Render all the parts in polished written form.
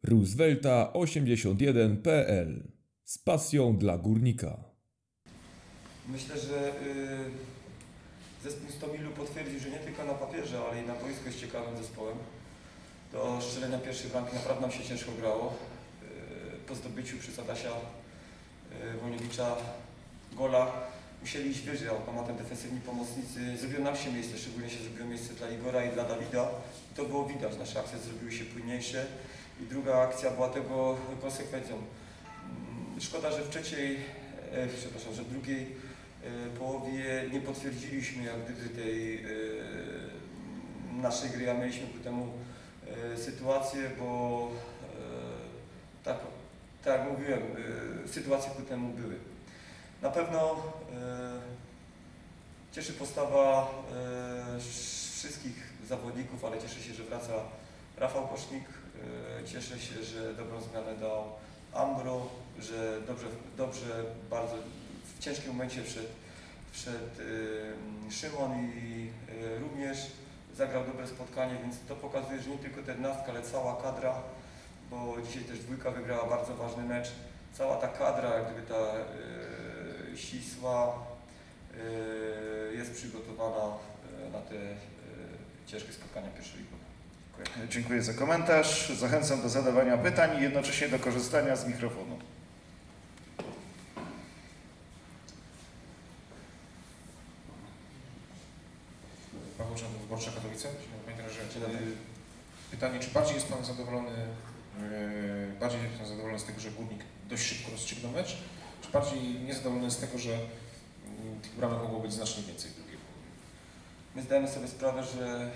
Roosevelta81.pl. Z pasją dla górnika. Myślę, że zespół Stomilu potwierdzi, że nie tylko na papierze, ale i na boisku jest ciekawym zespołem. Do strzelenia pierwszej bramki naprawdę nam się ciężko grało. Po zdobyciu przez Adasia Wojniewicza gola musieli iść wyżej, automatem defensywni pomocnicy. Zrobiło nam się miejsce, szczególnie się zrobiło miejsce dla Igora i dla Dawida. I to było widać, nasze akcje zrobiły się płynniejsze i druga akcja była tego konsekwencją. Szkoda, że że w drugiej połowie nie potwierdziliśmy jak gdyby tej naszej gry, a mieliśmy ku temu sytuację, bo tak jak mówiłem, sytuacje ku temu były. Na pewno cieszy postawa wszystkich zawodników, ale cieszę się, że wraca Rafał Kosznik, cieszę się, że dobrą zmianę dał Ambro, że dobrze bardzo w ciężkim momencie wszedł Szymon i również zagrał dobre spotkanie, więc to pokazuje, że nie tylko ta jedenastka, ale cała kadra, bo dzisiaj też dwójka wygrała bardzo ważny mecz. Cała ta kadra, jak gdyby ta ścisła, jest przygotowana na te ciężkie spotkania pierwszoligowe. Dziękuję. Dziękuję za komentarz. Zachęcam do zadawania pytań i jednocześnie do korzystania z mikrofonu. Paweł Czarny, Wyborcza Katowice. Panie trenerze, pytanie, czy bardziej jest Pan zadowolony z tego, że Górnik dość szybko rozstrzygnął mecz, czy bardziej niezadowolony z tego, że tych bramek mogło być znacznie więcej w drugiej połowie? My zdajemy sobie sprawę, że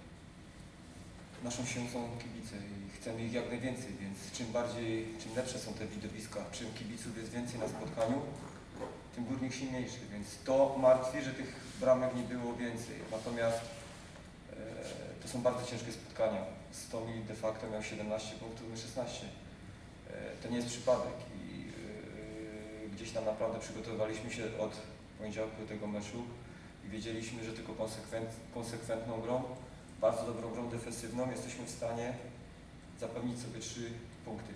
naszą siłą są kibice i chcemy ich jak najwięcej, więc czym lepsze są te widowiska, czym kibiców jest więcej na spotkaniu, tym Górnik silniejszy, więc to martwi, że tych bramek nie było więcej. Natomiast to są bardzo ciężkie spotkania. Stomil de facto miał 17 punktów, my 16. To nie jest przypadek i gdzieś tam naprawdę przygotowywaliśmy się od poniedziałku do tego meczu i wiedzieliśmy, że tylko konsekwentną grą, bardzo dobrą grą defensywną jesteśmy w stanie zapewnić sobie 3 punkty.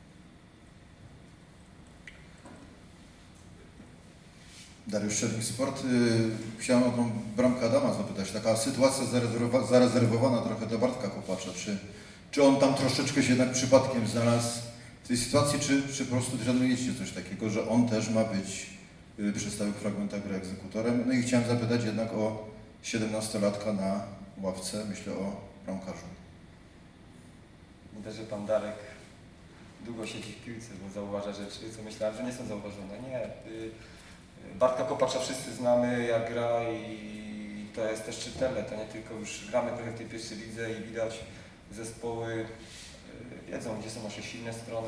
Dariusz Szczernik, Sport. Chciałem o tą bramkę Adama zapytać. Taka sytuacja zarezerwowana trochę dla Bartka Kopacza. Czy on tam troszeczkę się jednak przypadkiem znalazł w tej sytuacji, czy po prostu trenujecie coś takiego, że on też ma być przy stałych fragmentach gry egzekutorem? No i chciałem zapytać jednak o 17-latka na ławce, myślę o bramkarzu. Widać, że pan Darek długo siedzi w piłce, bo zauważa rzeczy, co myślałem, że nie są zauważone. Nie. Bartka Kopacza wszyscy znamy, jak gra i to jest też czytelne, to nie tylko już gramy trochę w tej pierwszej lidze i widać zespoły wiedzą, gdzie są nasze silne strony,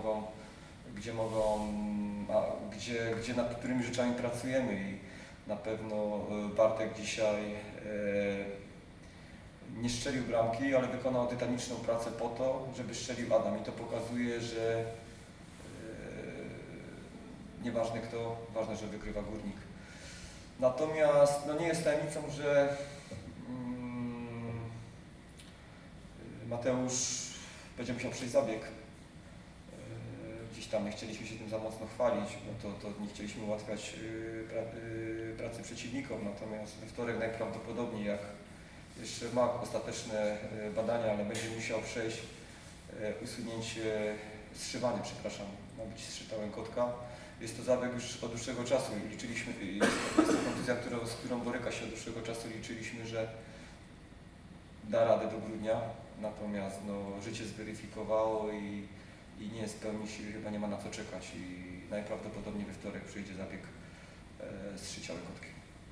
gdzie nad którymi rzeczami pracujemy i na pewno Bartek dzisiaj nie strzelił bramki, ale wykonał tytaniczną pracę po to, żeby strzelił Adam i to pokazuje, że nieważne kto, ważne, że wygrywa Górnik. Natomiast no nie jest tajemnicą, że Mateusz będzie musiał przejść zabieg. Gdzieś tam nie chcieliśmy się tym za mocno chwalić, bo to nie chcieliśmy ułatwiać pracy przeciwnikom, natomiast we wtorek najprawdopodobniej, jak jeszcze ma ostateczne badania, ale będzie musiał przejść ma być zszyta łękotka. Jest to zabieg już od dłuższego czasu i liczyliśmy, jest to kontuzja, z którą boryka się od dłuższego czasu, liczyliśmy, że da radę do grudnia, natomiast no, życie zweryfikowało i nie jest w pełni siły, chyba nie ma na co czekać i najprawdopodobniej we wtorek przyjdzie zabieg zszycia łękotki.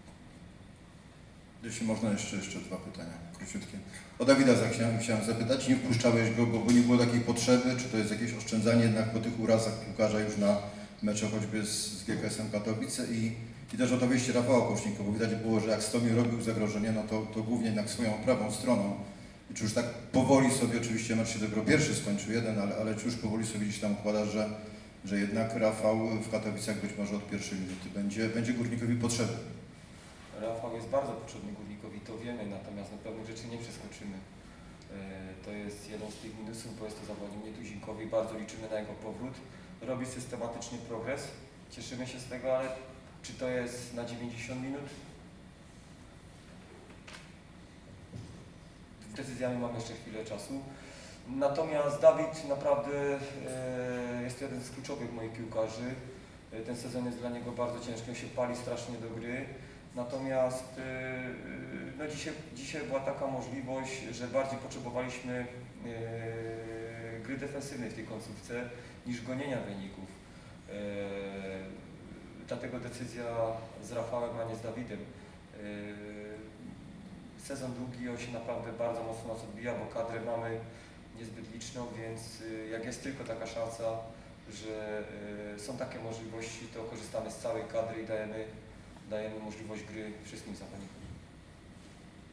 Jeśli można jeszcze 2 pytania, króciutkie. O Dawida chciałem zapytać, nie wpuszczałeś go, bo nie było takiej potrzeby, czy to jest jakieś oszczędzanie jednak po tych urazach piłkarza już na mecze choćby z GKS-em Katowice i też o to wyjście Rafała Kosznika, bo widać było, że jak Stomil robił zagrożenie, no to głównie jednak swoją prawą stroną. I czy już tak powoli sobie, oczywiście mecz się dopiero pierwszy skończył 1, ale czy już powoli sobie gdzieś tam układasz, że jednak Rafał w Katowicach być może od pierwszej minuty będzie Górnikowi potrzebny? Rafał jest bardzo potrzebny Górnikowi, to wiemy, natomiast na pewnych rzeczy nie przeskoczymy. To jest jeden z tych minusów, bo jest to zawodnik nietuzinkowy i bardzo liczymy na jego powrót. Robi systematycznie progres, cieszymy się z tego, ale czy to jest na 90 minut? Z decyzjami mamy jeszcze chwilę czasu. Natomiast Dawid naprawdę jest to jeden z kluczowych moich piłkarzy. Ten sezon jest dla niego bardzo ciężki, on się pali strasznie do gry. Natomiast no dzisiaj była taka możliwość, że bardziej potrzebowaliśmy gry defensywnej w tej końcówce niż gonienia wyników. Dlatego decyzja z Rafałem, a nie z Dawidem. Sezon długi, on się naprawdę bardzo mocno nas odbija, bo kadrę mamy niezbyt liczną, więc jak jest tylko taka szansa, że są takie możliwości, to korzystamy z całej kadry i dajemy możliwość gry wszystkim zawodnikom.